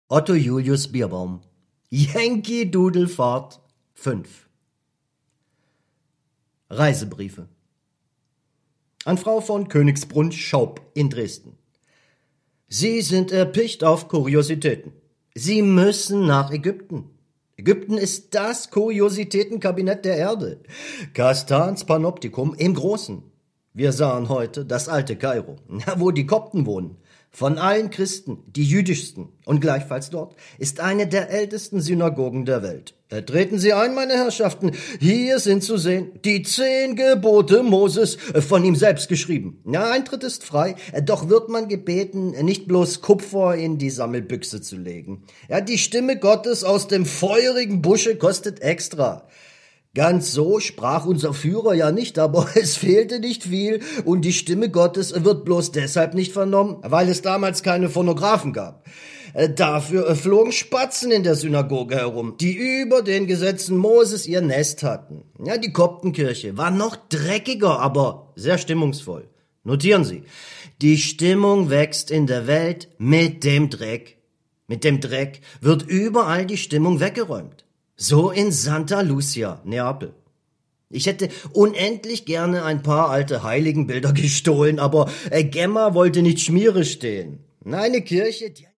Otto Julius Bierbaum. Yankee Doodle Fahrt 5. Reisebriefe. An Frau von Königsbrunn-Schaub in Dresden. Sie sind erpicht auf Kuriositäten. Sie müssen nach Ägypten. Ägypten ist das Kuriositätenkabinett der Erde. Castans Panoptikum im Großen. Wir sahen heute das alte Kairo, wo die Kopten wohnen. Von allen Christen die jüdischsten und gleichfalls dort ist eine der ältesten Synagogen der Welt. Treten Sie ein, meine Herrschaften, hier sind zu sehen die 10 Gebote Moses, von ihm selbst geschrieben. Ja, Eintritt ist frei, doch wird man gebeten, nicht bloß Kupfer in die Sammelbüchse zu legen. Ja, die Stimme Gottes aus dem feurigen Busche kostet extra. Ganz so sprach unser Führer ja nicht, aber es fehlte nicht viel und die Stimme Gottes wird bloß deshalb nicht vernommen, weil es damals keine Phonographen gab. Dafür flogen Spatzen in der Synagoge herum, die über den Gesetzen Moses ihr Nest hatten. Ja, die Koptenkirche war noch dreckiger, aber sehr stimmungsvoll. Notieren Sie, die Stimmung wächst in der Welt mit dem Dreck. Mit dem Dreck wird überall die Stimmung weggeräumt. So in Santa Lucia, Neapel. Ich hätte unendlich gerne ein paar alte Heiligenbilder gestohlen, aber Gemma wollte nicht Schmiere stehen. Eine Kirche, die